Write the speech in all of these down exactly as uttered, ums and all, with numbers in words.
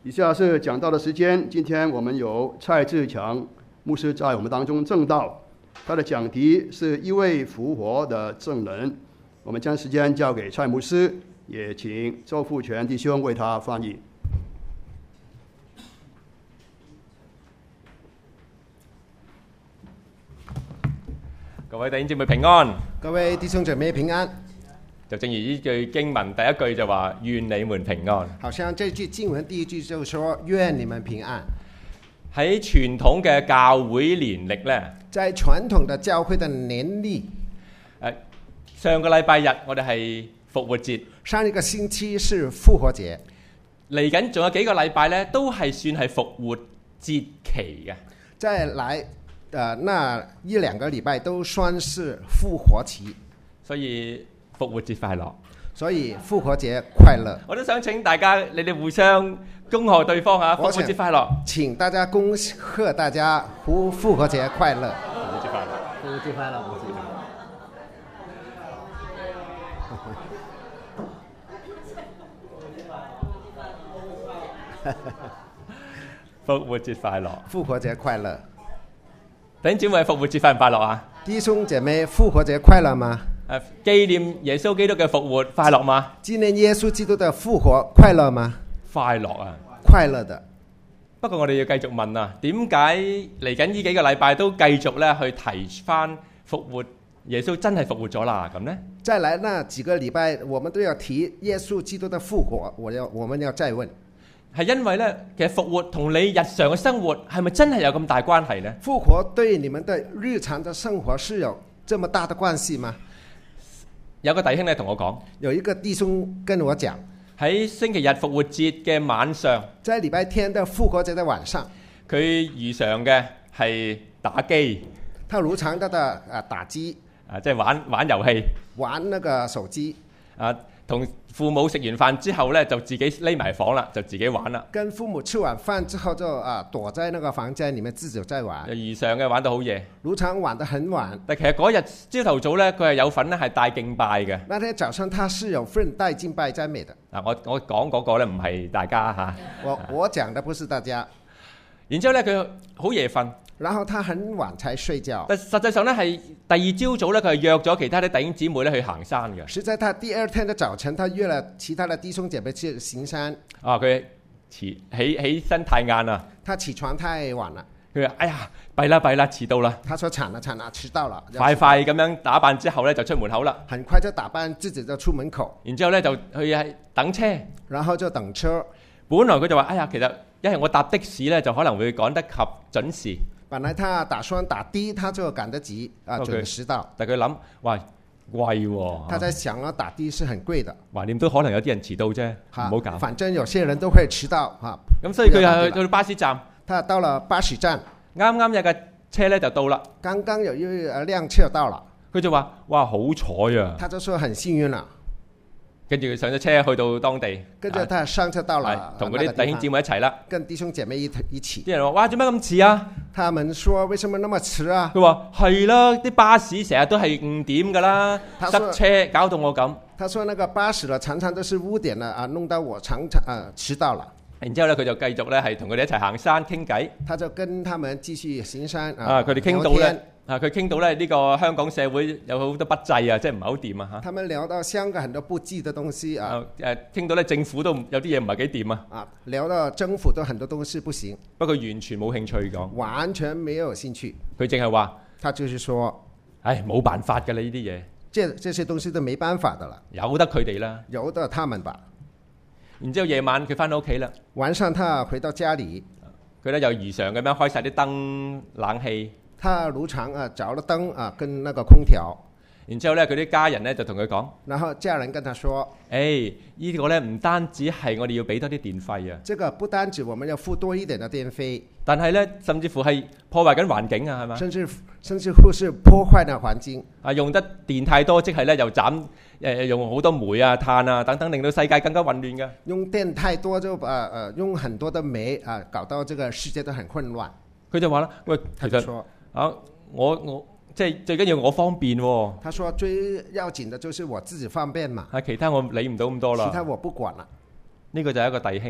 以下是講道的時間。今天我們有蔡志強牧師在我們當中證道，他的講題是一位復活的證人。我們將時間交給蔡牧師，也請周富全弟兄為他翻譯。 各位弟兄姊妹平安， 各位弟兄姐妹平安。 就正如呢句經文第一句就話願你們平安。 好像這句經文第一句就說願你們平安。 喺傳統嘅教會年歷呢， 在傳統的教會的年歷， 誒上個禮拜日我哋係復活節， 上一個星期是復活節， 嚟緊仲有幾個禮拜呢，都係算係復活節期嘅。 再來呃，那一兩個禮拜都算是復活期， 所以復活節快樂， 所以復活節快樂。 我都想請大家，你哋互相恭賀對方嚇，復活節快樂。 請大家恭賀大家復復活節快樂。復活節快樂， 復活節快樂，復活節快樂。 復活節快樂， 復活節快樂。 弟兄姊妹，復活節快唔快樂啊？ 弟兄姐妹，復活節快樂嗎？ 誒，紀念耶穌基督嘅復活快樂嗎？ 紀念耶穌基督嘅復活快樂嗎？ 快樂啊！ 快樂的。 不過我哋要繼續問啊，點解嚟緊呢幾個禮拜都繼續咧去提翻復活耶穌真係復活咗啦？咁呢？ 再來那幾個禮拜，我們都要提耶穌基督的復活。我要，我們要再問， 係因為咧，其實復活同你日常嘅生活係咪真係有咁大關係呢？ 復活對你們的日常的生活是有這麼大的關係嗎？ 有個弟兄咧同我講， 有一個弟兄跟我講， 喺星期日復活節嘅晚上， 在禮拜天的復活節的晚上， 佢如常嘅係打機， 他如常的的啊打機， 啊即係玩玩遊戲， 玩那個手機， 啊同父母食完飯之後咧就自己匿埋房啦，就自己玩啦。 跟父母吃完飯之後就啊躲在那個房間裡面自己在玩， 如常嘅玩到好夜， 如常玩得很晚。 但其實嗰日朝頭早咧，佢係有份咧係帶敬拜嘅。 那天早上他是有份帶敬拜讚美的。 嗱，我我講嗰個咧唔係大家嚇， 我我講的不是大家。 然之後咧佢好夜瞓， 然後他很晚才睡覺。 但實際上咧係第二朝早咧，佢係約咗其他啲弟兄姊妹咧去行山嘅。 實在他第二天的早晨，他約了其他的弟兄姐妹去行山。 啊，佢遲起起身太晏啦， 他起床太晚了。 佢話：哎呀，弊啦弊啦，遲到啦！ 他說慘了慘了，遲到了。 快快咁樣打扮之後咧，就出門口啦。 很快就打扮自己就出門口。 然之後咧就去係等車， 然後就等車。 本來佢就話：哎呀，其實一係我搭的士咧，就可能會趕得及準時。 本來他打算打的，他就趕得及啊， okay， 準時到。 但佢諗，哇，貴喎！ 他在想啊，打的是很貴的。 橫掂都可能有啲人遲到啫，唔好搞。 反正有些人都會遲到嚇。 咁所以佢又去到巴士站。 他到了巴士站， 啱啱有架車咧就到啦。 剛剛有一輛車到了， 佢就話：哇，好彩啊！ 他就說很幸運啦。 跟住佢上咗車去到當地， 跟住他上車到了， 同嗰啲弟兄姊妹一齊啦。 跟弟兄姐妹一一起。 啲人話：哇，做咩咁遲啊？ 他們說：為什麼那麼遲啊？ 佢話：係啦，啲巴士成日都係誤點㗎啦，塞車搞到我咁。 他說：那個巴士呢，常常都是污點啦，啊，弄到我常常啊遲到了。 然之後咧，佢就繼續咧係同佢哋一齊行山傾偈。 他就跟他們繼續行山啊，佢哋傾到咧。啊！佢傾到咧呢個香港社會有好多不濟啊，即係唔係好掂啊嚇。 他們聊到香港很多不濟的東西啊。 誒，傾到咧政府都有啲嘢唔係幾掂啊。 啊，聊到政府都很多東西不行。 不過完全冇興趣講。 完全沒有興趣。 佢淨係話， 他就是說， 唉，冇辦法㗎啦呢啲嘢。 這這些東西都沒辦法的啦。 由得佢哋啦。 由得他們吧。 然之後夜晚佢翻到屋企啦。 晚上他回到家裡， 佢咧又如常咁樣開晒啲燈冷氣。 他如常啊，着了燈啊，跟那個空調。 然之後咧，佢啲家人咧就同佢講， 然後家人跟他說： 誒，呢個咧唔單止係我哋要俾多啲電費啊， 這個不單止我們要付多一點的電費， 但係咧甚至乎係破壞緊環境啊，係嘛？ 甚至甚至乎是破壞嘅環境。 啊，用得電太多，即係咧又斬誒用好多煤啊、碳啊等等，令到世界更加混亂嘅。 用電太多就啊誒用很多的煤啊，搞到這個世界都很混亂。 佢就話啦，喂，其實啊，我我。即係最緊要我方便喎、哦。他說最要緊的就是我自己方便嘛。 係其他我理唔到咁多啦。 其他我不管啦。 呢個就係一個弟兄。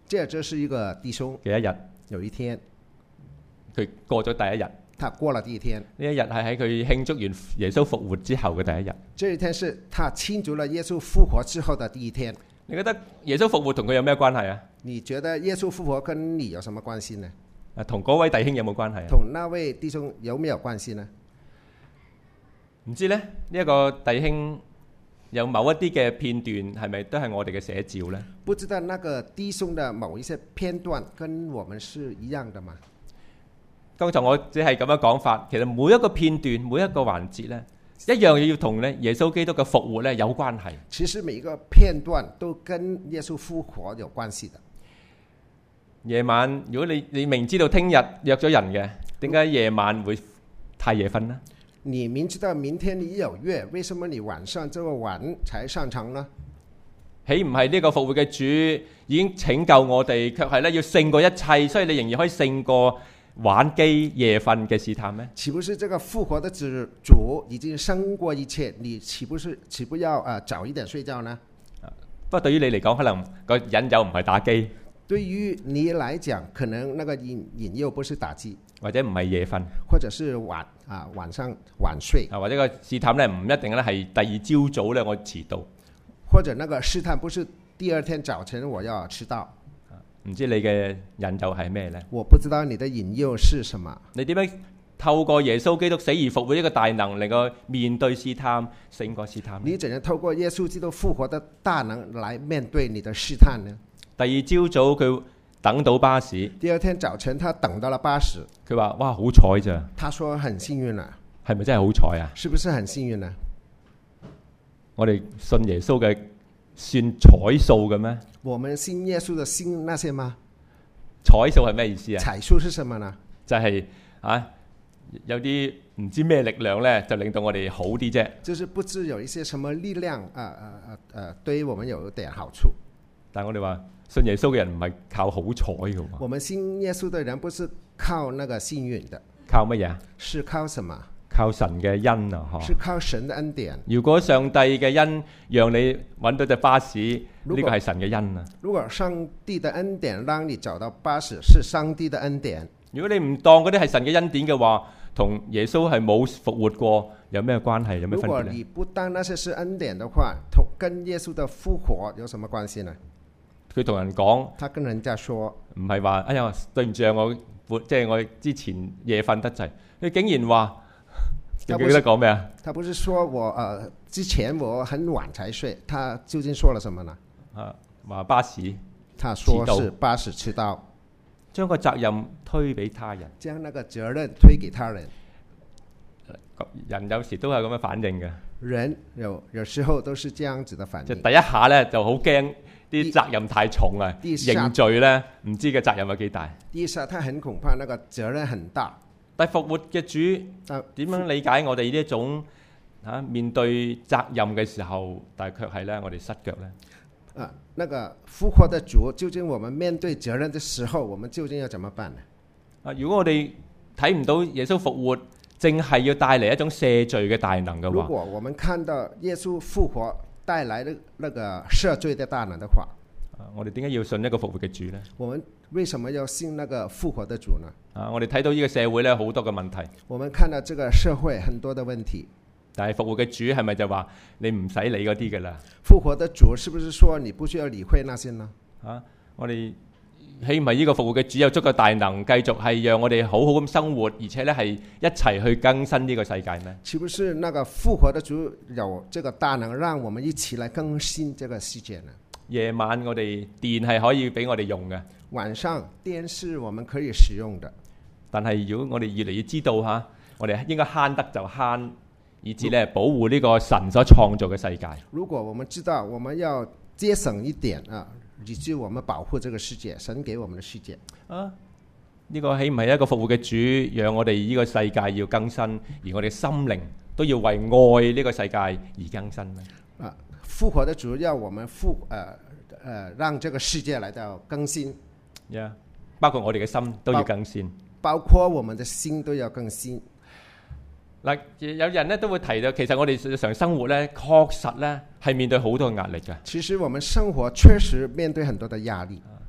這就是一個弟兄嘅一日， 有一天佢過咗第一日。 他過了第一天， 呢一日係喺佢慶祝完耶穌復活之後嘅第一日。 這一天是他慶祝了耶穌復活之後的第一天。 你覺得耶穌復活同佢有咩關係啊？ 你覺得耶穌復活跟你有什麼關係呢？ 啊，同嗰位弟兄有冇關係啊？ 同那位弟兄有沒有關係呢？ 唔知呢，呢、這、一個弟兄有某一啲嘅片段係咪都係我哋嘅寫照呢？ 不知道那個弟兄的某一些片段跟我們是一樣的嗎？ 剛才我只係咁樣講法，其實每一個片段、每一個環節呢，一樣要同咧耶穌基督嘅復活咧有關係。 其實每一個片段都跟耶穌復活有關係的。 夜晚如果你你明知道聽日約咗人嘅，點解夜晚會太夜瞓呢？ 你明知道明天你有約，為什麼你晚上這麼晚才上場呢？ 豈唔係呢個復活嘅主已經拯救我哋，卻係咧要勝過一切，所以你仍然可以勝過玩機夜瞓嘅試探咩？ 豈不是這個復活的主已經勝過一切？你豈不是豈不要啊、呃、早一點睡覺呢？ 不過對於你嚟講，可能個引誘唔係打機。 對於你來講，可能那個引引誘不是打機， 或者唔係夜瞓， 或者是晚啊晚上晚睡， 啊或者個試探咧唔一定咧係第二朝早咧我遲到， 或者那個試探不是第二天早晨我要遲到。 唔知你嘅引誘係咩呢？ 我不知道你的引誘是什麼。 你點樣透過耶穌基督死而復活呢個大能，能夠面對試探，勝過試探？ 你怎樣透過耶穌基督復活的大能來面對你的試探呢？ 第二朝早佢等到巴士， 第二天早晨他等到了巴士， 佢話：哇，好彩咋！ 他說很幸運啊， 係咪真係好彩啊？ 是不是很幸運呢？ 我哋信耶穌嘅算彩數嘅咩？ 我們信耶穌的信那些嗎？ 彩數係咩意思啊？ 彩數是什麼呢？ 就係、是、啊，有啲唔知咩力量咧，就令到我哋好啲啫。 就是不知有一些什麼力量啊啊啊啊，對於我們有點好處。 但係我哋話信耶穌嘅人唔係靠好彩嘅。 我們信耶穌的人不是靠那個幸運的， 靠乜嘢？ 是靠什麼？ 靠神嘅恩啊！嗬， 是靠神的恩典。 如果上帝嘅恩讓你揾到隻巴士，呢個係神嘅恩啊！ 如果上帝的恩典讓你找到巴士，是上帝的恩典。 如果你唔當嗰啲係神嘅恩典嘅話，同耶穌係冇復活過，有咩關係？有咩分別呢？ 如果你不當那些是恩典的話，同跟耶穌的復活有什麼關係呢？ 佢同人講， 他跟人家說， 唔係話哎呀對唔住啊，我即係我之前夜瞓得滯，佢竟然話。記得講咩啊？ 他不是說我呃之前我很晚才睡，他究竟說了什麼呢？ 啊，話巴士， 他說是巴士遲到， 將個責任推俾他人， 將那個責任推給他人。 人有時都係咁樣反應嘅， 人有有時候都是這樣子的反應。 就第一下咧就好驚啲責任太重啊，認罪咧唔知嘅責任有幾大。 第一下他很恐怕那個責任很大。 但復活嘅主點樣理解我哋呢一種啊面對責任嘅時候，但係卻係咧我哋失腳咧？ 啊，那個復活的主，究竟我們面對責任的時候，我們究竟要怎麼辦呢？ 啊，如果我哋睇唔到耶穌復活，淨係要帶嚟一種赦罪嘅大能嘅話， 如果我們看到耶穌復活帶來的那個赦罪的大能的話， 啊，我哋點解要信一個復活嘅主呢？ 我們為什麼要信那個復活的主呢？ 啊，我哋睇到呢個社會咧好多嘅問題。 我們看到這個社會很多的問題， 但係復活嘅主係咪就話你唔使理嗰啲㗎啦？ 復活的主是不是說你不需要理會那些呢？ 啊，我哋豈唔係呢個復活嘅主有足夠大能，繼續係讓我哋好好咁生活，而且咧係一齊去更新呢個世界咩？ 豈不是那個復活的主有這個大能，讓我們一起來更新這個世界呢？ 夜晚我哋電係可以俾我哋用嘅， 晚上電視我們可以使用的。但係如果我哋越嚟越知道吓，我哋應該慳得就慳，以至咧保護呢個神所創造嘅世界。 如果我們知道我們要節省一點啊，以至我們保護這個世界，神給我們的世界啊，呢個豈唔係一個復活嘅主，讓我哋呢個世界要更新，而我哋心靈都要為愛呢個世界而更新咩？ 啊，復活的主要我們復呃呃讓這個世界來到更新， yeah, 包括我哋嘅心都要更新， 包括我們的心都要更新。 嗱，有人咧都會提到，其實我哋日常生活咧確實咧係面對好多壓力嘅。 其實我們生活確實面對很多的壓力。 嗰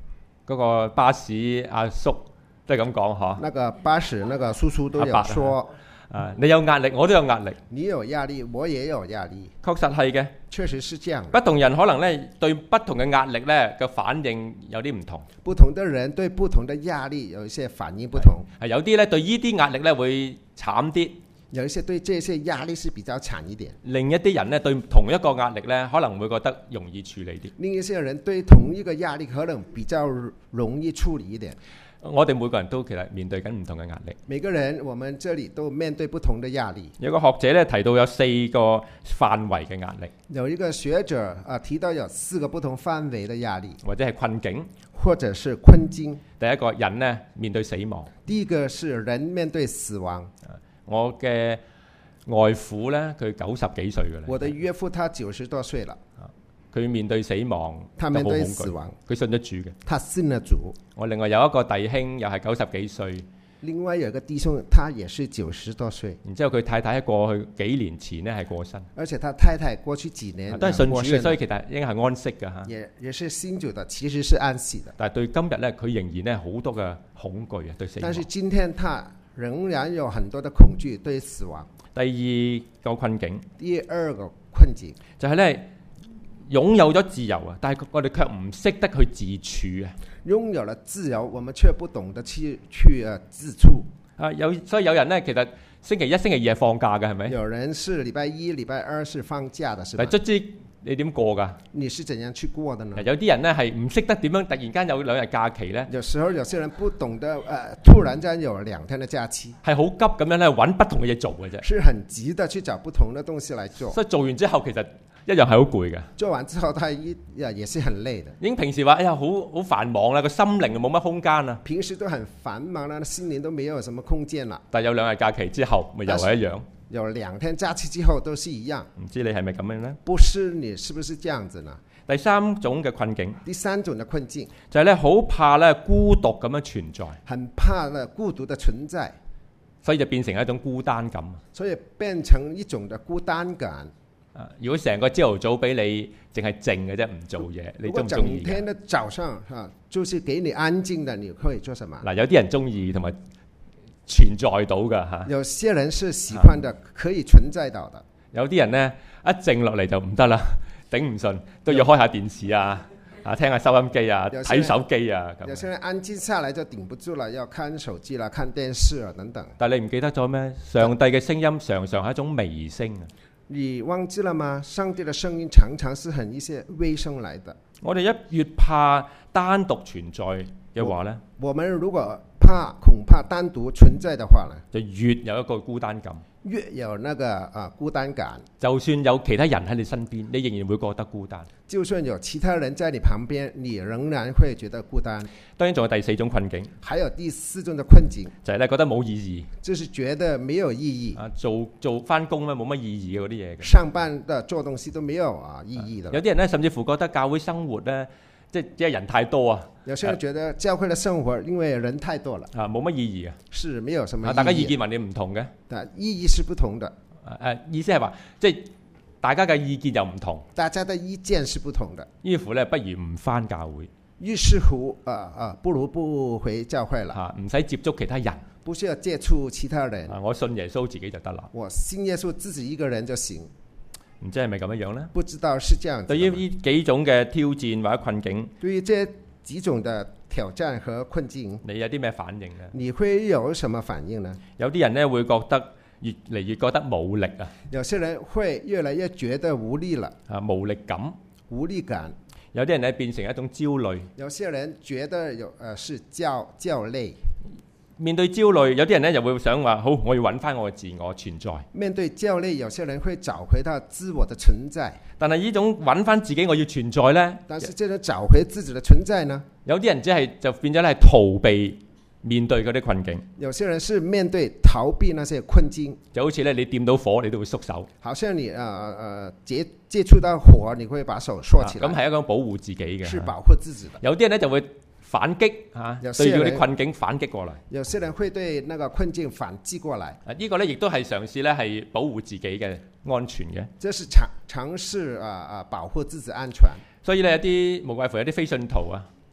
嗰個巴士阿叔都係咁講嗬。 那個巴士那個叔叔都有說。 啊！你有壓力，我都有壓力。 你有壓力，我也有壓力。 確實係嘅， 確實是這樣。 不同人可能咧對不同嘅壓力咧嘅反應有啲唔同。 不同的人對不同的壓力有一些反應不同。 係有啲咧對呢啲壓力咧會慘啲， 有一些對這些壓力是比較慘一點。 另一啲人咧對同一個壓力咧可能會覺得容易處理啲。 另一些人對同一個壓力可能比較容易處理一點。 我哋每個人都其實面對緊唔同嘅壓力。 每個人，我們這裏都面對不同的壓力。 有個學者咧提到有四個範圍嘅壓力。 有一個學者啊提到有四個不同範圍的壓力， 或者係困境， 或者是困境。 第一個人呢面對死亡。 第一個是人面對死亡。 我嘅外父呢，佢九十幾歲嘅啦。 我的岳父他九十多歲了。 佢面對死亡， 他面對死亡， 佢信得主嘅。 他信得主。 我另外有一個弟兄，又係九十幾歲。 另外有一個弟兄，他也是九十多歲。 然之後佢太太喺過去幾年前呢係過身。 而且他太太過去幾年都係信主嘅，所以其實應該係安息嘅嚇。 也也是信主的，其實是安息的。 但係對今日呢，佢仍然呢好多嘅恐懼啊，對死亡。 但是今天他仍然有很多的恐懼對死亡。 第二個困境。 第二個困境就係呢。擁有咗自由啊，但係我哋卻唔識得去自處啊。 擁有了自由，我們卻不懂得去去誒自處啊。有所以有人呢，其實星期一、星期二係放假嘅，係咪？ 有人是禮拜一、禮拜二是放假的，是吧？ 但卒之你點過㗎？ 你是怎樣去過的呢？ 有啲人呢係唔識得點樣，突然間有兩日假期呢。 有時候有些人不懂得誒、呃，突然間有兩天的假期， 係好急咁樣咧揾不同嘅嘢做嘅啫。 是很急的去找不同的東西來做。 所以做完之後其實一樣係好攰嘅。 做完之後，他一也是很累的。 已經平時話哎呀好好繁忙啦，個心靈冇乜空間啊。 平時都很繁忙啦，心靈都沒有什麼空間啦。 但係有兩日假期之後，咪又係一樣。 有兩天假期之後都是一樣。 唔知你係咪咁樣呢？ 不是，你是不是這樣子呢？ 第三種嘅困境。 第三種嘅困境就係咧好怕咧孤獨咁樣存在。 很怕咧孤獨的存在， 所以就變成一種孤單感。 所以變成一種嘅孤單感。 啊！如果成個朝頭早俾你淨係靜嘅啫，唔做嘢，你中唔中意？ 如果整天的早上啊，就是給你安靜的，你可以做什麼？ 嗱，有啲人中意同埋存在到㗎嚇。 有些人是喜歡的，可以存在到的。 有啲人呢，一靜落嚟就唔得啦，頂唔順，都要開下電視啊，啊聽下收音機啊，睇手機啊咁。 有些人安靜下來就頂不住了，要看手機啦、看電視啊等等。 但係你唔記得咗咩？上帝嘅聲音常常係一種微聲啊！ 你忘記了嗎？上帝的聲音常常是很一些微聲來的。 我哋一越怕單獨存在嘅話呢， 我，我們如果怕恐怕單獨存在的話呢， 就越有一個孤單感。 越有那個啊孤單感， 就算有其他人喺你身邊，你仍然會覺得孤單。 就算有其他人在你旁邊，你仍然會覺得孤單。 當然仲有第四種困境， 還有第四種的困境， 就係咧覺得冇意義， 就是覺得沒有意義。 啊，做做翻工咧冇乜意義嘅嗰啲嘢。 上班的做東西都沒有啊意義的。 有啲人咧甚至乎覺得教會生活咧，即係即係人太多啊。 有些人覺得教會的生活因為人太多了， 啊冇乜意義啊， 是沒有什麼意義。 大家意見還你唔同嘅， 但意義是不同的。 誒、啊、意思係話，即係大家嘅意見又唔同， 大家的意見是不同的。 於乎咧，不如唔翻教會。 於是乎，啊啊，不如不回教會了。 嚇，唔使接觸其他人， 不需要接觸其他人。 啊，我信耶穌自己就得啦。 我信耶穌自己一個人就行。 唔知係咪咁樣樣咧？ 不知道是這樣子。 對於呢幾種嘅挑戰或者困境， 對於這幾種的挑戰和困境， 你有啲咩反應呢？ 你會有什麼反應呢？ 有啲人咧會覺得越嚟越覺得冇力啊。 有些人會越來越覺得無力了。 啊，無力感。 無力感。 有啲人咧變成一種焦慮。 有些人覺得有誒、呃、是焦焦慮。 面對焦慮，有啲人咧就會想話：好，我要揾翻我嘅自我存在。 面對焦慮，有些人會找回到自我的存在。 但係呢種揾翻自己我要存在呢？ 但是這種找回自己的存在呢？ 有啲人只係就變咗係逃避面對嗰啲困境。 有些人是面對逃避那些困境， 就好似咧你掂到火，你都會縮手。 好像你誒誒、呃、接接觸到火，你會把手縮起來。 咁係、啊、一種保護自己嘅。 是保護自己的。 有啲人咧就會反擊嚇、啊，對住嗰啲困境反擊過嚟。 有些人會對那個困境反擊過來。 啊，這個、呢個咧亦都係嘗試咧係保護自己嘅安全嘅。 這是嘗嘗試啊啊保護自己安全。 所以咧有啲無怪乎有啲非信徒啊，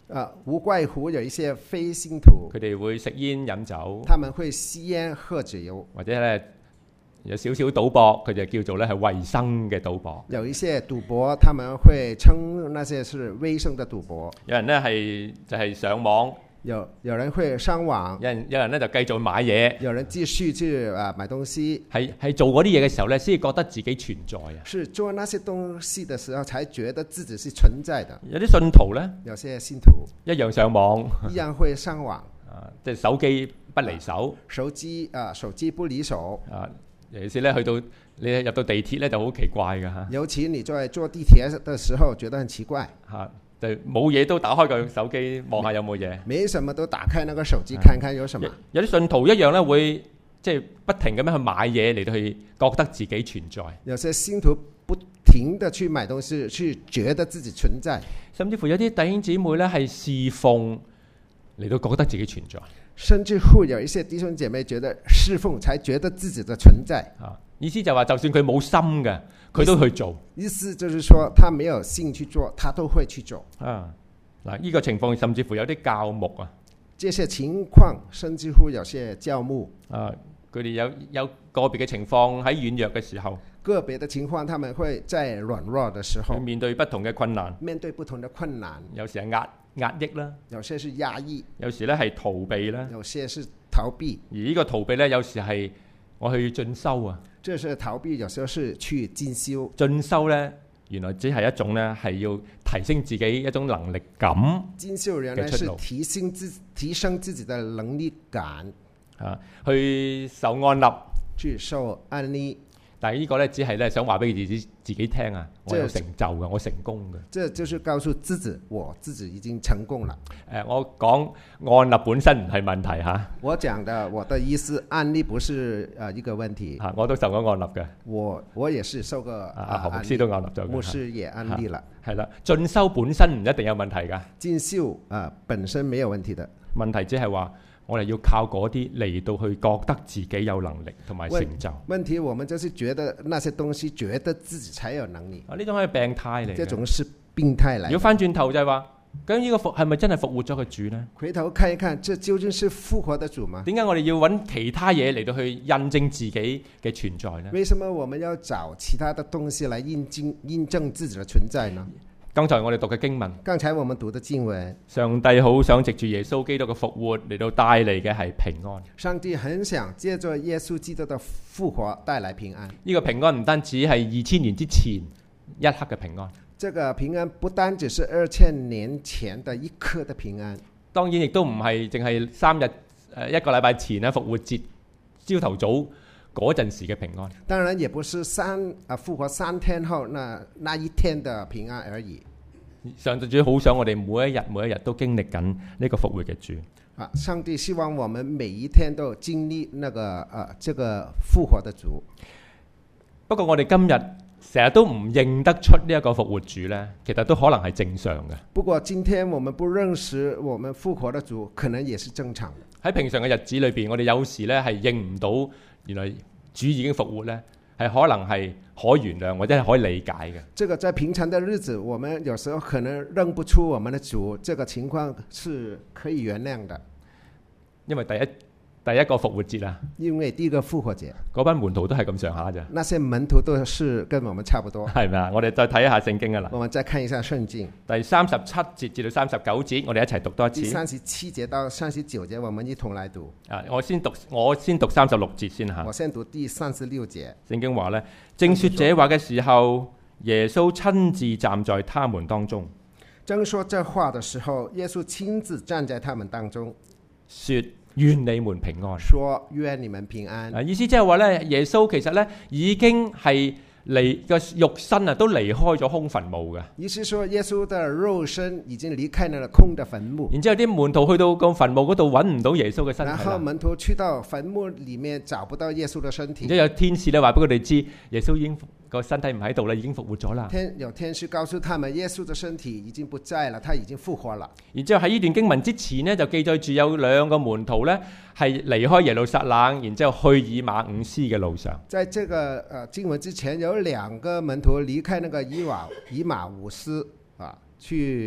啊，無怪乎有一些非信徒， 佢哋會食煙飲酒， 他們會吸煙喝酒， 或者咧有少少賭博，佢就叫做咧係衞生嘅賭博。 有一些賭博，他們會稱那些是衛生的賭博。 有人咧係就係、是、上網， 有有人會上網， 有人有人咧就繼續買嘢， 有人繼續去啊買東西， 係係做嗰啲嘢嘅時候咧，先至覺得自己存在啊。 是做那些東西的時候，才覺得自己是存在的。 有啲信徒咧， 有些信徒一樣上網， 一樣會上網， 啊，即係手機不離手， 手機啊手機不離手啊。尤其是咧，去到你入到地鐵咧，就好奇怪㗎嚇。 尤其你在坐地鐵嘅時候，覺得很奇怪嚇，就冇嘢都打開個手機望下有冇嘢。 沒什麼都打開那個手機看看有什麼。 有啲信徒一樣咧，會即係不停咁樣去買嘢嚟到去覺得自己存在。 有些信徒不停地去買東西，去覺得自己存在。 甚至乎有啲弟兄姊妹咧係侍奉嚟到覺得自己存在。 甚至乎有一些弟兄姐妹覺得侍奉才覺得自己的存在。 啊，意思就話就算佢冇心嘅，佢都去做。 意思就是說，他沒有興趣做，他都會去做。 啊，嗱，呢個情況甚至乎有啲教牧啊， 這些情況甚至乎有些教牧啊，佢哋有有個別嘅情況喺軟弱嘅時候， 個別的情況，他們會在軟弱的時候面對不同嘅困難， 面對不同的困難， 有時係壓壓抑啦， 有些是壓抑， 有時咧係逃避啦， 有些是逃避。 而呢個逃避咧，有時係我去進修啊。 這是逃避，有時候是去進修。 進修咧，原來只係一種咧，係要提升自己一種能力感。 進修原來是提升自提升自己的能力感啊，去受安立， 去受安利。 但係呢個咧，只係咧想話俾自己自己聽啊，我有成就嘅，我成功嘅。 這就是告訴自己，我自己已經成功了。 誒、呃，我講安立本身唔係問題嚇、啊。 我講的我的意思，安利不是誒一個問題。 嚇、啊，我都受過安立嘅。 我我也是受過。 啊，何牧師都安立咗。 牧師也安利了。 係啦，進修本身唔一定有問題㗎。 進修啊，本身沒有問題的。 問題只係話，我哋要靠嗰啲嚟到去覺得自己有能力同埋成就。 問題我們就是覺得那些東西，覺得自己才有能力。 啊，呢種係病態嚟嘅。 這種是病態嚟。 如果翻轉頭就係話，究竟呢個復係咪真係復活咗嘅主呢？ 回頭看一看，這究竟是復活的主嗎？ 點解我哋要揾其他嘢嚟到去印證自己嘅存在呢？ 為什麼我們要找其他的東西來印證印證自己的存在呢？ 剛才我哋讀嘅經文， 剛才我們讀的經文， 上帝好想藉住耶穌基督嘅復活嚟到帶嚟嘅係平安。 上帝很想借着耶穌基督的復活帶來平安。 呢個平安唔單止係二千年之前一刻嘅平安， 這個平安不單只是二千年前的一刻的平安， 當然亦都唔係淨係三日誒一個禮拜前咧復活節朝頭早嗰陣時嘅平安。 當然也不是三啊復活三天後那那一天的平安而已。 上帝主好想我哋每一日每一日都經歷緊呢個復活嘅主。 啊，上帝希望我們每一天都經歷那個啊這個復活的主。 不過我哋今日成日都唔認得出呢一個復活主呢，其實都可能係正常嘅。 不過今天我們不認識我們復活的主，可能也是正常的。 喺平常嘅日子裏邊，我哋有時呢係認唔到原來主已經復活呢，係可能係可原諒或者係可以理解嘅。 這個在平常的日子，我們有時候可能認不出我們的主，這個情況是可以原諒的。 因為第一第一個復活節啊， 因為第一個復活節， 嗰班門徒都係咁上下咋。 那些門徒都是跟我們差不多， 係咪啊？我哋再睇一下聖經啊啦。 我們再看一下聖經， 第三十七節至到三十九節，我哋一齊讀多一次。 第三十七節到三十九節，我們一同來讀。 啊，我先讀我先讀三十六節先嚇。 我先讀第三十六節。 聖經話呢，正說這話嘅時候，耶穌親自站在他們當中。 正說這話的時候，耶穌親自站在他們當中， 說願你們平安。 說願你們平安。 啊，意思即係話呢，耶穌其實呢已經係離個肉身啊，都離開咗空墳墓嘅。 意思說，耶穌的肉身已經離開了空的墳墓。 然之後啲門徒去到個墳墓嗰度揾唔到耶穌嘅身體。 然後門徒去到墳墓裡面找不到耶穌的身體。 然之後有天使咧話俾佢哋知，耶穌已經個身體唔喺度啦，已經復活咗啦。 天有天使告訴他們，耶穌的身體已經不在了，他已經復活了。 然之後喺呢段經文之前呢，就記載住有兩個門徒呢係離開耶路撒冷，然之後去以馬忤斯嘅路上。 在這個呃經文之前，有兩個門徒離開那個以馬以馬忤斯啊，去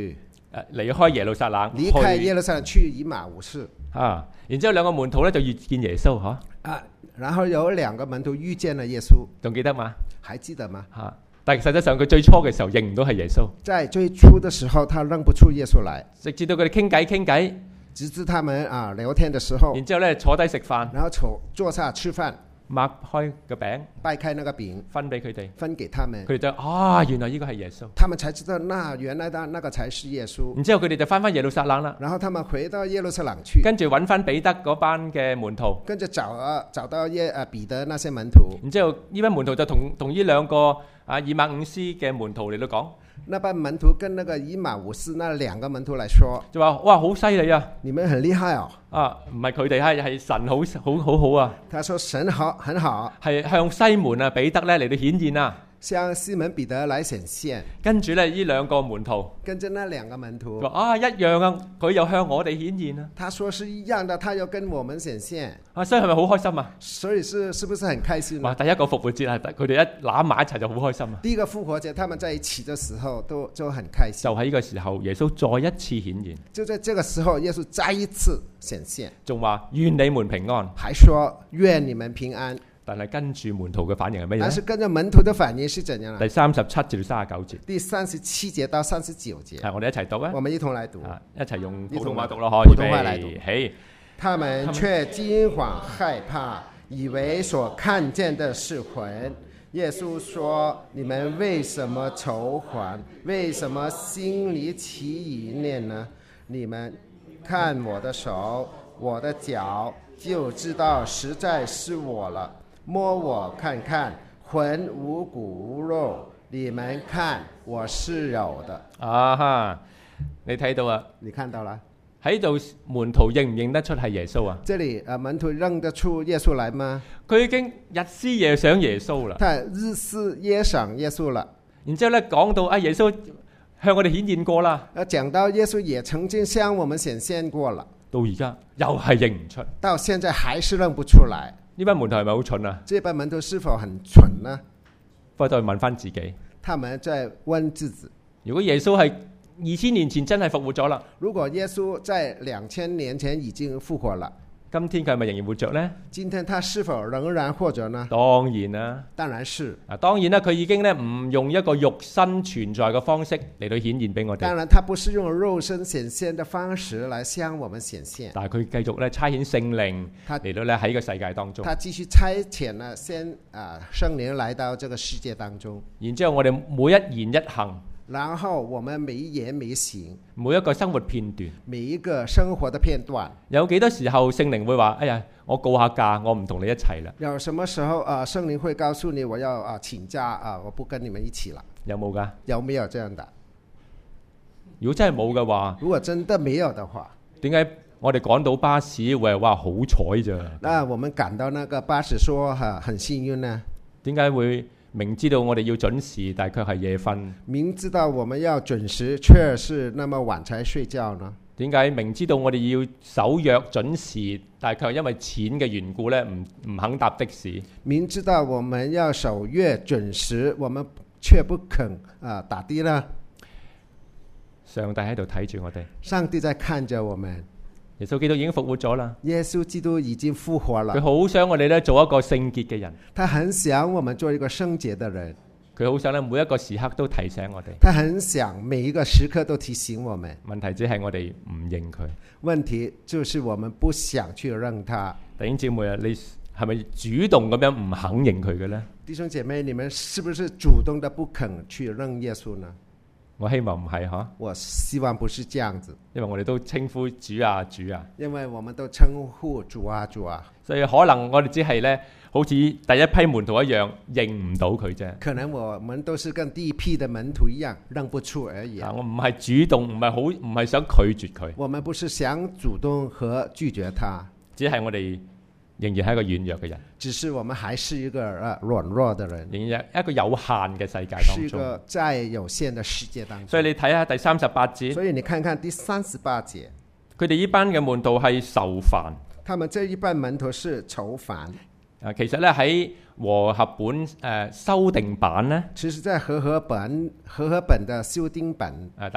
誒離開耶路撒冷， 離開去耶路撒冷去以馬忤斯啊，然之後兩個門徒咧就遇見耶穌嚇， 啊，然後有兩個門徒遇見了耶穌， 仲記得嘛？ 還記得嗎？ 嚇！但係實際上佢最初嘅時候認唔到係耶穌， 在最初的時候，他認不出耶穌來， 直至到佢哋傾偈傾偈， 直至他們啊聊天的時候， 然之後咧坐低食飯， 然後坐坐下吃飯， 擘開個餅掰開那個餅分俾佢哋， 分給他們， 佢哋就啊原來呢個係耶穌， 他們才知道那原來的那個才是耶穌。 然之後佢哋就翻返耶路撒冷啦， 然後他們回到耶路撒冷去， 跟住揾翻彼得嗰班嘅門徒， 跟着找啊找到耶啊彼得那些門徒， 然之後呢班門徒就同同呢兩個啊以馬忤斯嘅門徒嚟到講， 那班門徒跟那個以馬忤斯那兩個門徒來說， 就話哇好犀利啊！ 你們很厲害哦。 啊唔係佢哋係係神好好好好啊！ 他說神好很好， 係向西門啊彼得咧嚟到顯現啊！ 向西門彼得來顯現， 跟住咧呢兩個門徒， 跟着那兩個門徒話啊一樣啊，佢又向我哋顯現啊！ 他說是一樣的，他又跟我們顯現， 啊，所以係咪好開心啊？ 所以是是不是很開心哇！ 呢？ 第一個復活節係佢哋一攬埋一齊就好開心啊！ 第一個復活節，他們在一起的時候都就很開心。 就喺呢個時候，耶穌再一次顯現， 就在這個時候，耶穌再一次顯現， 仲話願你們平安。 還說願你們平安。 但係跟住門徒嘅反應係乜嘢但是呢？ 跟着門徒的反應是怎樣呢？ 第三十七至到三十九節， 第三十七節到三十九節， 係我哋一齊讀啊！ 我們一同來讀。 啊，一齊用普通話讀一咯，可普通話來讀起。 他們卻驚惶害怕，以為所看見的是魂。耶穌說：你們為什麼愁煩？為什麼心裡起疑念呢？你們看我的手，我的腳，就知道實在是我了。摸我看看，魂無骨無肉，你們看我是有的。 啊哈！你睇到啊？ 你看到了？ 喺度門徒認唔認得出係耶穌啊？ 這裡啊，門徒認得出耶穌來嗎？ 佢已經日思夜想耶穌啦。 他日思夜想耶穌了。 然之後咧講到啊，耶穌向我哋顯現過啦。 啊，講到耶穌也曾經向我們顯現過了， 到而家又係認唔出。 到現在還是認不出來。 呢班門徒係咪好蠢啊？ 這班門徒是否很蠢呢？ 不過都係問翻自己。 他們在問自己： 如果耶穌係二千年前真係復活咗啦， 如果耶穌在兩千年前已經復活了， 今天佢係咪仍然活着呢？ 今天他是否仍然活着呢？ 當然啦， 當然是。 啊，當然啦，佢已經咧唔用一個肉身存在嘅方式嚟到顯現俾我哋。 當然，他不是用肉身顯現的方式來向我們顯現。 但係佢繼續咧差遣聖靈嚟到咧喺個世界當中。 他繼續差遣呢，先啊聖靈來到這個世界當中。 然之後我哋每一言一行， 然後我們每一言每行， 每一個生活片段， 每一個生活的片段， 有幾多時候聖靈會話：哎呀，我告下假，我唔同你一齊啦。 有什麼時候啊，聖靈會告訴你我要啊請假啊，我不跟你們一起了？ 有冇㗎？ 有沒有這樣的？ 如果真係冇嘅話， 如果真的沒有的話， 點解我哋趕到巴士會係話好彩咋？ 那我們趕到那個巴士說哈、啊、很幸運呢？點解會明知道我哋要準時，但卻係夜瞓？ 明知道我們要準時，卻是那麼晚才睡覺呢？ 點解明知道我哋要守約準時，但卻因為錢嘅緣故咧，唔唔肯搭的士？ 明知道我們要守約準時，我們卻不肯啊打的呢？ 上帝喺度睇住我哋， 上帝在看着我們。 耶穌基督已經復活咗啦。 耶穌基督已經復活了。 佢好想我哋咧做一個聖潔嘅人。 他很想我們做一個聖潔的人。 佢好想咧每一個時刻都提醒我哋。 他很想每一個時刻都提醒我們。 問題只係我哋唔認佢。 問題就是我們不想去認他。 弟兄姊妹啊，你係咪主動咁樣唔肯認佢嘅呢？ 弟兄姐妹，你們是不是主動的不肯去認耶穌呢？ 我希望唔係嗬， 我希望不是這樣子， 因為我哋都稱呼主啊主啊， 因為我們都稱呼主啊主啊， 所以可能我哋只係咧，好似第一批門徒一樣認唔到佢啫。 可能我們都是跟第一批的門徒一樣認不出而已。 啊，我唔係主動，唔係好，唔係想拒絕佢。 我們不是想主動和拒絕他， 只係我哋仍然係一個軟弱嘅人， 只是我們還是一個啊軟弱的人， 仍然一個有限嘅世界當中， 是一個在有限的世界當中。 所以你睇下第三十八節， 所以你看看第三十八節， 佢哋呢班嘅門徒係愁煩， 他們這一班門徒是愁煩。 啊，其實咧喺和合本誒、呃、修訂版咧， 其實在和合本和合本的修訂本， 誒、呃、大家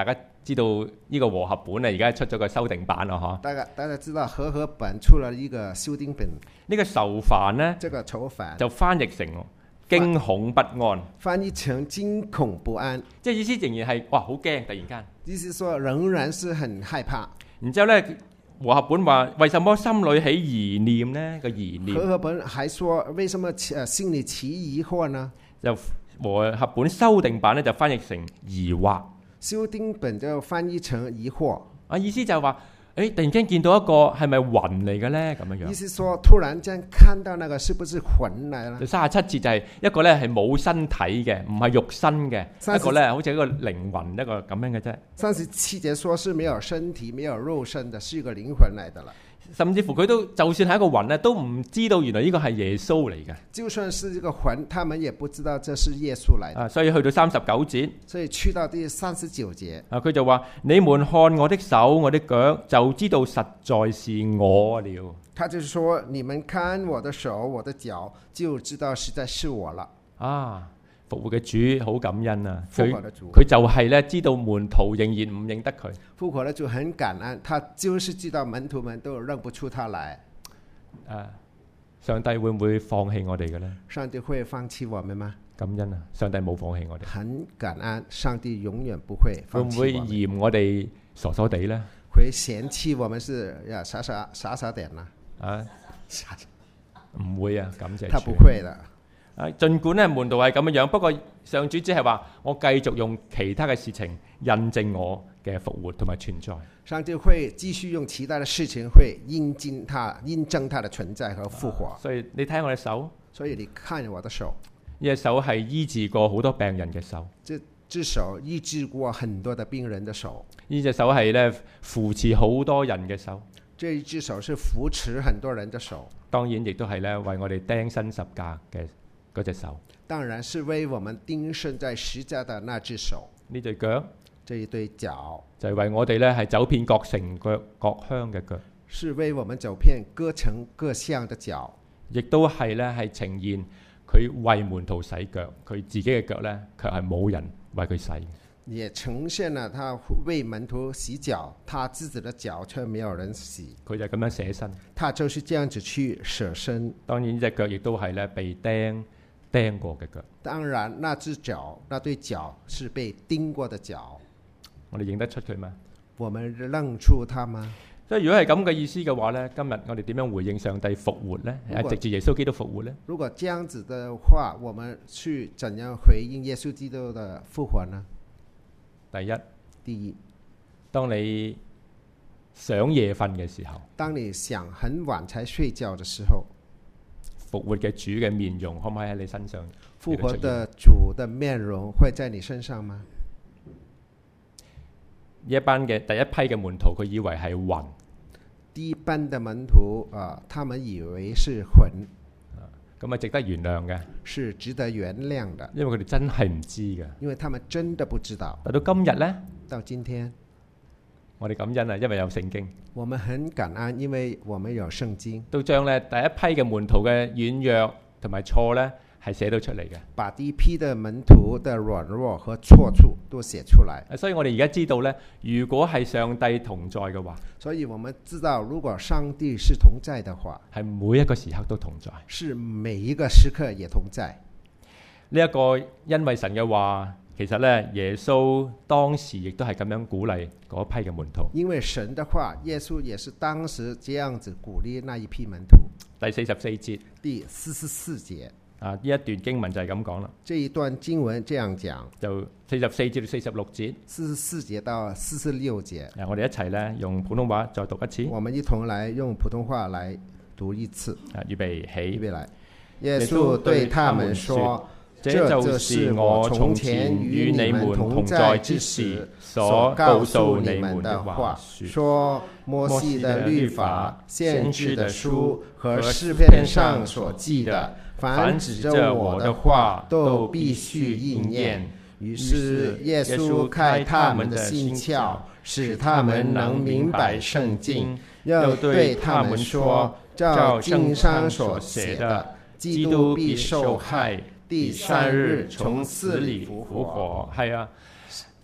知道呢個和合本咧，而家出咗個修訂版啦，嗬。 大家大家知道和合本出了一個修訂本， 呢個愁煩咧， 這個愁煩就翻譯成驚恐不安， 翻譯成驚恐不安， 即係意思仍然係哇好驚，突然間。 意思說仍然是很害怕。 然之後咧，和合本話為什麼心裏起疑念呢？個疑念。 和合本還說為什麼誒心裏起疑惑呢？ 就和合本修訂版咧就翻譯成疑惑。 修訂本就翻譯成疑惑。 啊，意思就係話，誒突然間見到一個係咪雲嚟嘅咧？咁樣樣。 意思說突然間看到那個是不是魂嚟啦？ 就三十七節就係一個咧係冇身體嘅，唔係肉身嘅，一個咧好似一個靈魂一個咁樣嘅啫。 三十七節說是沒有身體、沒有肉身的，是一個靈魂嚟的啦。 甚至乎佢都就算係一個魂咧，都唔知道原來呢個係耶穌嚟嘅。 就算是一個魂，他們也不知道這是耶穌嚟的。 啊，所以去到三十九節， 所以去到第三十九節， 啊，佢就話：你們看我的手、我的腳，就知道實在是我了。 他就是說：你們看我的手、我的腳，就知道實在是我了。 啊！復活嘅主好感恩啊！佢主佢就係咧知道門徒仍然唔認得佢。 復活的主很感恩，他就是知道門徒們都認不出他來。 啊！上帝會唔會放棄我哋嘅咧？ 上帝會放棄我們嗎？ 感恩啊！上帝冇放棄我哋。 很感恩，上帝永遠不會放棄我們。 會唔會嫌我哋傻傻地咧？ 會嫌棄我們是呀傻傻傻傻點啦？ 啊！唔會啊！感謝主。 他不會的。 啊，儘管咧門徒係咁樣樣，不過上主只係話我繼續用其他嘅事情印證我嘅復活同埋存在。 上帝會繼續用其他嘅事情會印證他、印證他的存在和復活。 啊、所以你睇我嘅手， 所以你看我的手， 呢隻手係醫治過好多病人嘅手。 這隻手醫治過很多的病人的手。 呢隻手係咧扶持好多人嘅手。 這一隻手是扶持很多人的手。 當然亦都係咧為我哋釘身十架嘅嗰隻手， 當然是為我們釘身在十架的那隻手。 呢對腳， 這一對腳就係為我哋咧係走遍各城各各鄉嘅腳， 是為我們走遍各城各鄉的腳， 亦都係咧係呈現佢為門徒洗腳，佢自己嘅腳咧卻係冇人為佢洗。 也呈現了他為門徒洗腳，他自己的腳卻沒有人洗。 佢就咁樣捨身， 他就是這樣子去捨身。 當然呢隻腳亦都係咧被釘釘過嘅腳。 當然，那隻腳，那對腳是被釘過的腳。 我哋認得出佢嗎？ 我們認出他嗎？ 所以如果係咁嘅意思嘅話呢，今日我哋點樣回應上帝復活呢？係藉住耶穌基督復活呢？ 如果這樣子的話，我們去怎樣回應耶穌基督的復活呢？ 第一， 第一， 當你想夜瞓嘅時候， 當你想很晚才睡覺的時候， 復活嘅主嘅面容可唔可以喺你身上？ 復活的主的面容會在你身上嗎？ 呢一班嘅第一批嘅門徒，佢以為係魂。 第一班的門徒啊，他們以為是魂。 咁啊，值得原諒嘅， 是值得原諒的， 因為佢哋真係唔知嘅， 因為他們真的不知道。 但到今日呢， 到今天， 我哋感恩啊，因為有聖經。 我們很感恩，因為我們有聖經， 都將咧第一批嘅門徒嘅軟弱同埋錯呢係寫到出嚟嘅。 把第一批的門徒的軟弱和錯處都寫出來。 所以我哋而家知道呢，如果係上帝同在嘅話， 所以我們知道，如果上帝是同在的話， 係每一個時刻都同在， 是每一個時刻也同在。 呢一個因為神嘅話，其實呢，耶穌當時亦都係咁樣鼓勵嗰批嘅門徒。 因為神的話，耶穌也是當時這樣子鼓勵那一批門徒。 第四十四節， 第四十四節。 啊！呢一段經文就係咁講啦。 這一段經文這樣講， 就四十四至到四十六節， 四十四節到四十六節。 啊，我哋一齊咧用普通話再讀一次。 我們一同來用普通話來讀一次。 啊，預備起， 預備來。耶穌對他們說： 這就是我從前與你們同在之時所告訴你們的話， 說摩西的律法、先知的書和詩篇上所記的，凡指着我的話都必須應驗。於是耶穌開他們的心竅，使他們能明白聖經，又對他們說：照經上所寫的，基督必受害，第三日從死裏復活。 係啊，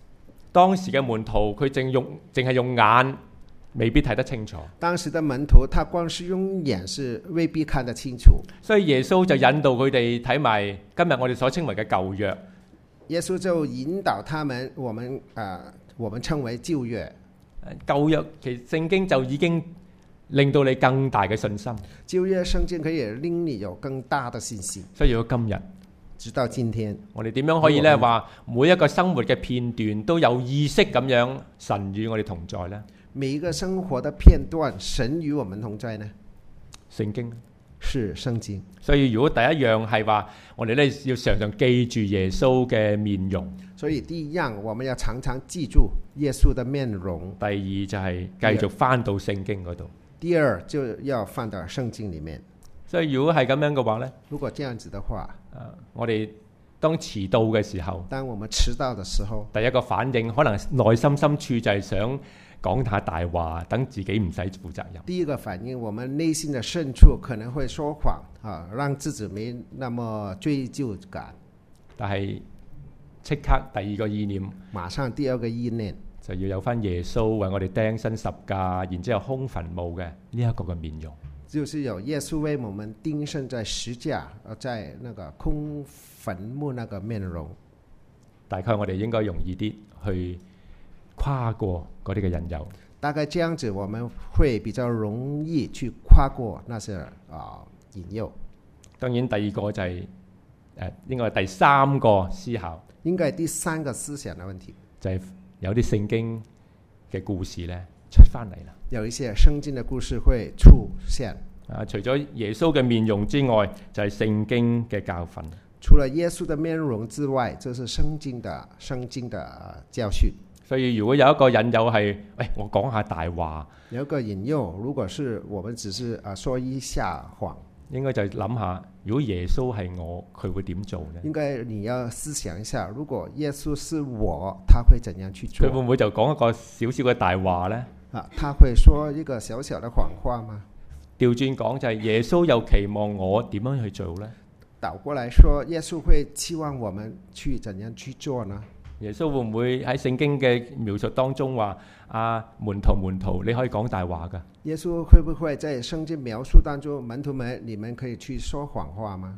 當時嘅門徒佢淨用淨係用眼，未必睇得清楚。 當時的門徒，他光是用眼是未必看得清楚。 所以耶穌就引導佢哋睇埋今日我哋所稱為嘅舊約。 耶穌就引導他們，我們啊、呃，我們稱為舊約。 舊約其實聖經就已經令到你更大嘅信心。 舊約聖經可以令你有更大的信心。 所以如果今日， 直到今天， 我哋點樣可以咧話每一個生活嘅片段都有意識咁樣神與我哋同在呢？ 每一個生活的片段，神與我們同在呢？ 聖經是聖經。 所以如果第一樣係話，我哋咧要常常記住耶穌嘅面容。 所以第一樣，我們要常常記住耶穌的面容。 第二就係繼續翻到聖經嗰度。 第二就要翻到聖經裡面。 所以如果係咁樣嘅話呢， 如果這樣子的話， 啊，我哋當遲到嘅時候， 當我們遲到的時候， 第一個反應可能內心深處就係想講下大話，等自己唔使負責任。 第一個反應，我們內心的深處可能會說謊啊，讓自己沒那麼追究感。 但係即刻第二個意念， 馬上第二個意念就要有翻耶穌為我哋釘身十架，然之後空墳墓嘅呢一個嘅面容。 就是有耶穌為我們釘身在十架，在那個空墳墓那個面容。 大概我哋應該容易啲去跨過嗰啲嘅引誘。 大概這樣子，我們會比較容易去跨過那些啊引誘。 當然第二個就係、是、誒、呃，應該係第三個思考。 應該係第三個思想嘅問題， 就係有啲聖經嘅故事咧出翻嚟啦。 有一些聖經嘅故事會出現。 啊，除咗耶穌嘅面容之外，就係、是、聖經嘅教訓。 除了耶穌的面容之外，就是聖經的聖經的教訓。 所以如果有一個引誘係，喂，我講下大話， 有一個引誘，如果是我們只是啊說一下謊， 應該就諗下，如果耶穌係我，佢會點做呢？ 應該你要思想一下，如果耶穌是我，他會怎樣去做？ 佢會唔會就講一個小小嘅大話呢？ 啊，他會說一個小小的謊話嗎？ 調轉講就係耶穌又期望我點樣去做呢？ 倒過來說，耶穌會期望我們去怎樣去做呢？ 耶穌會唔會喺聖經嘅描述當中話啊，門徒門徒，你可以講大話噶？ 耶穌會不會在聖經描述當中，門徒們，你們可以去說謊話嗎？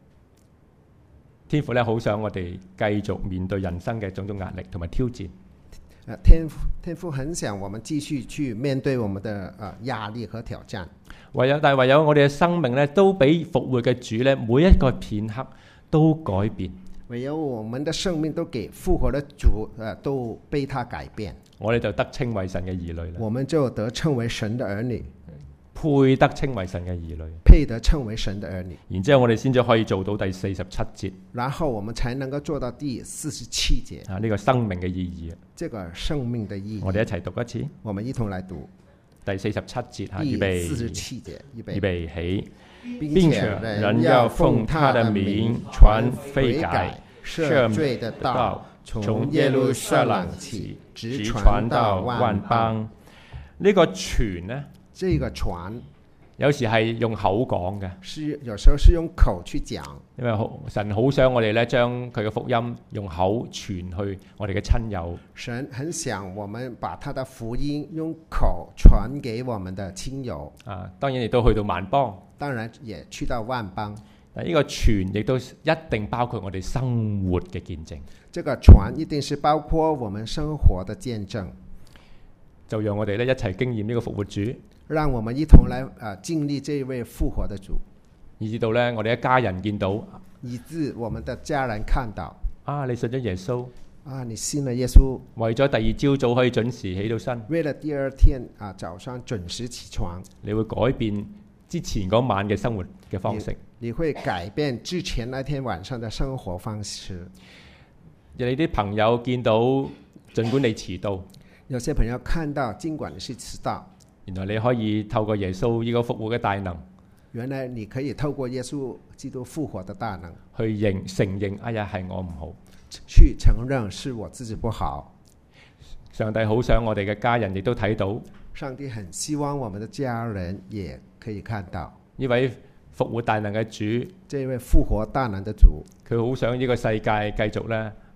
天父咧好想我哋繼續面對人生嘅種種壓力同埋挑戰。 天父天父很想我們繼續去面對我們的啊壓力和挑戰。 唯有但係唯有我哋嘅生命咧，都俾復活嘅主咧，每一個片刻都改變。 唯有我們的生命都給復活的主，誒、呃，都被他改變， 我哋就得稱為神嘅兒女啦。 我們就得稱為神的兒女， 配得稱為神嘅兒女， 配得稱為神的兒女。 然之後我哋先至可以做到第四十七節。 然後我們才能夠做到第四十七節。 啊，呢、這個生命嘅意義啊， 這個生命的意義。 我哋一齊讀一次。 我們一同來讀第四十七節嚇，預備。 第四十七節，預備。 預備起。 並且人要奉他的名傳悔改、赦罪的道，從耶路撒冷起，直傳到萬邦。 呢、這個傳呢？ 這個傳有時係用口講嘅， 是有時候是用口去講， 因為好神好想我哋咧將佢嘅福音用口傳去我哋嘅親友。 神很想我們把他的福音用口傳給我們的親友。 啊，當然亦都去到萬邦， 當然也去到萬邦。 但呢個傳亦都一定包括我哋生活嘅見證。 這個傳一定是包括我們生活的見證。 就讓我哋咧一齊經驗呢個復活主。 讓我們一同來啊經歷這一位復活的主， 以至到咧我哋一家人見到， 以致我們的家人看到啊，你信咗耶穌啊，你信了耶穌， 為咗第二朝早可以準時起到身， 為了第二天啊早上準時起床， 你會改變之前嗰晚嘅生活嘅方式， 你，你會改變之前那天晚上的生活方式。 你啲朋友見到，儘管你遲到， 有些朋友看到，儘管你是遲到。 原來你可以透過耶穌呢個復活嘅大能， 原來你可以透過耶穌基督復活的大能去認承認，哎呀係我唔好， 去承認是我自己不好。 上帝好想我哋嘅家人亦都睇到， 上帝很希望我們的家人也可以看到呢位復活大能嘅主， 這位復活大能的主， 佢好想呢個世界繼續咧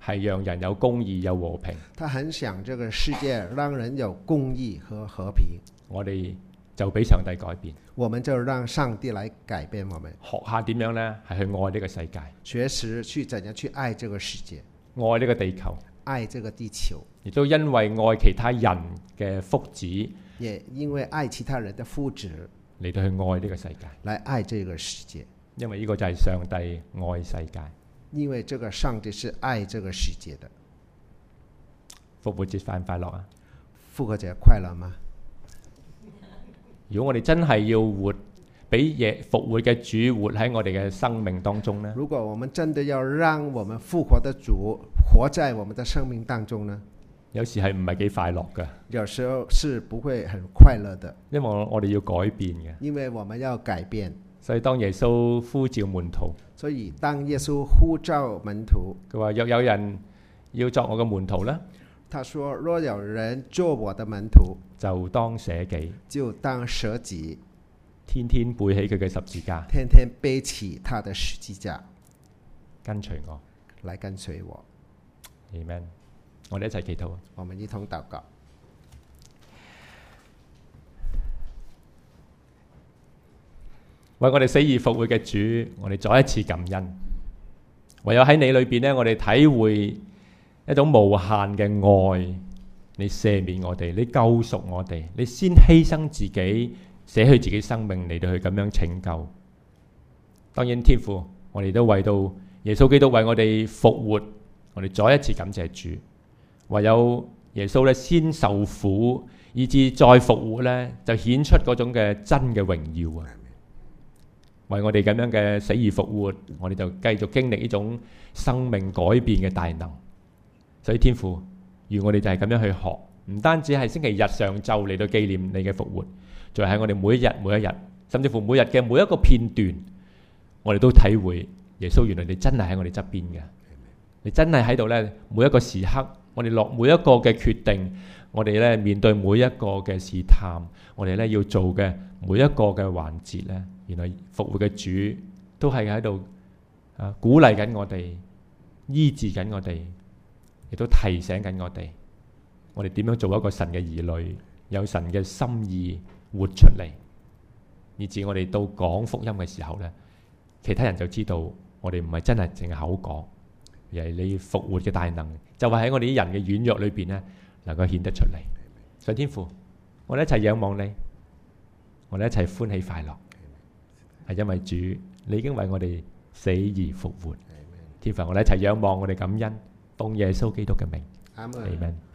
係讓人有公義有和平。 他很想這個世界讓人有公義和和平。 我哋就俾上帝改變， 我們就讓上帝來改變我們， 學下點樣呢？係去愛呢個世界， 學識去怎樣去愛這個世界， 愛呢個地球， 愛這個地球， 亦都因為愛其他人嘅福祉， 也因為愛其他人的福祉嚟到去愛呢個世界， 來愛這個世界。 因為呢個就係上帝愛世界。 因為這個上帝是愛這個世界的。 復活節快唔快樂啊？ 復活節快樂嗎？ 如果我哋真係要活，俾嘢復活嘅主活喺我哋嘅生命當中呢？ 如果我們真的要讓我們復活的主活在我們的生命當中呢？ 有時係唔係幾快樂嘅？ 有時候是不會很快樂的， 因為我我哋要改變嘅。 因為我們要改變。 所以當耶穌呼召門徒， 所以當耶穌呼召門徒， 佢話若有人要作我嘅門徒呢， 他說若有人做我的門徒， 就當捨己， 就當捨己， 天天背起佢嘅十字架， 天天背起他的十字架， 跟隨我， 來跟隨我。 Amen。我哋一齊祈禱。 我們一同禱告。 為我哋死而復活嘅主，我哋再一次感恩。唯有喺你裏邊呢，我哋體會一種無限嘅愛。你赦免我哋，你救贖我哋，你先犧牲自己，捨去自己生命嚟到去咁樣拯救。當然天父，我哋都為到耶穌基督為我哋復活，我哋再一次感謝主。唯有耶穌咧先受苦，以至再復活咧，就顯出嗰種嘅真嘅榮耀啊！為我哋咁樣嘅死而復活，我哋就繼續經歷呢種生命改變嘅大能。所以天父，願我哋就係咁樣去學，唔單止係星期日上晝嚟到紀念你嘅復活，仲係喺我哋每一日每一日，甚至乎每日嘅每一個片段，我哋都體會耶穌原來你真係喺我哋側邊嘅，你真係喺度呢，每一個時刻，我哋落每一個嘅決定，我哋呢面對每一個嘅試探，我哋呢要做嘅每一個嘅環節呢，原來復活嘅主都係喺度啊鼓勵緊我哋，醫治緊我哋，亦都提醒緊我哋，我哋點樣做一個神嘅兒女，有神嘅心意活出嚟，以至我哋到講福音嘅時候呢，其他人就知道我哋唔係真係淨係口講，而係你復活嘅大能，就係喺我哋啲人嘅軟弱裏邊呢，能夠顯得出嚟。上天父，我哋一齊仰望你，我哋一齊歡喜快樂，係因為主你已經為我哋死而復活。天父，我哋一齊仰望，我哋感恩，奉耶穌基督嘅名， 阿們。 阿們。